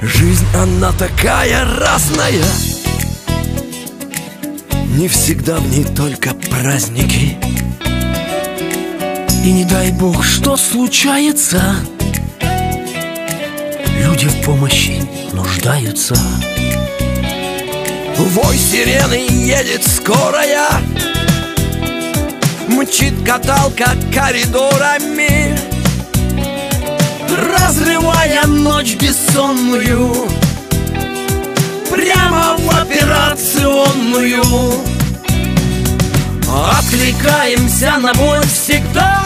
Жизнь, она такая разная, не всегда в ней только праздники. И не дай бог, что случается, люди в помощи нуждаются. Вой сирены, едет скорая, мчит каталка коридорами, разрывая ночь бессонную прямо в операционную. Откликаемся на боль всегда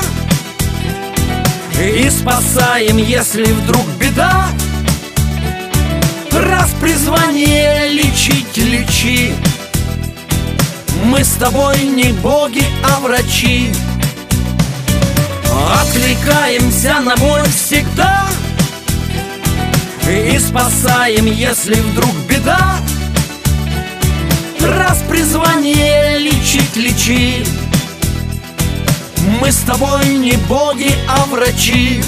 и спасаем, если вдруг беда. Раз призвание лечить, лечи. Мы с тобой не боги, а врачи. Откликаемся на боль всегда и спасаем, если вдруг беда. Раз призвание лечить, лечи. Мы с тобой не боги, а врачи.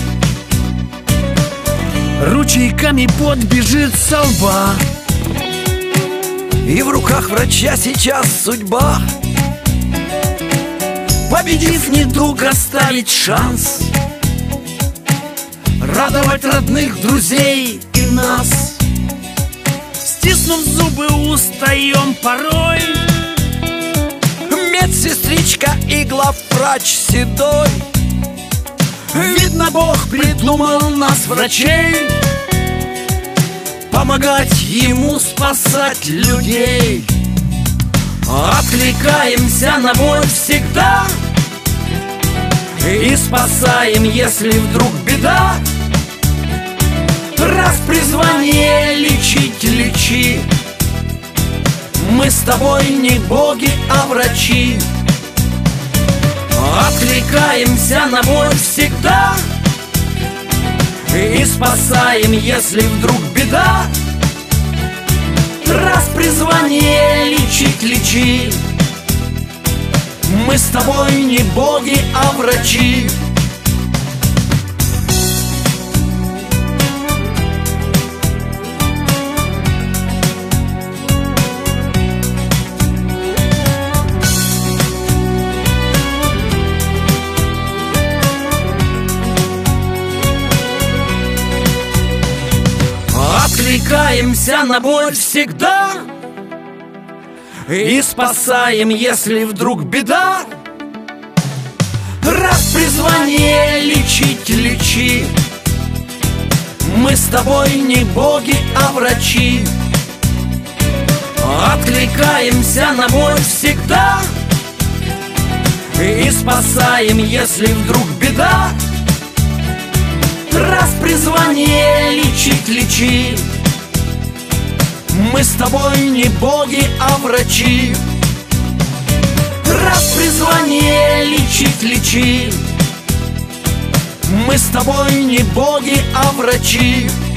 Ручейками пот бежит со лба, и в руках врача сейчас судьба. Победив недуг, оставить шанс, радовать родных, друзей и нас. Стиснув зубы, устаем порой. Медсестричка и главврач седой. Видно, Бог придумал нас, врачей, помогать ему спасать людей. Откликаемся на боль всегда и спасаем, если вдруг беда. Раз призвание лечить, лечи. Мы с тобой не боги, а врачи. Откликаемся на боль всегда и спасаем, если вдруг беда. Раз призвание лечить, лечи. Мы с тобой не боги, а врачи. Откликаемся на боль всегда и спасаем, если вдруг беда. Раз призвание лечить, лечи. Мы с тобой не боги, а врачи. Откликаемся на боль всегда и спасаем, если вдруг беда. Раз призвание лечить, лечи. Мы с тобой не боги, а врачи. Раз призвание лечить, лечи. Мы с тобой не боги, а врачи.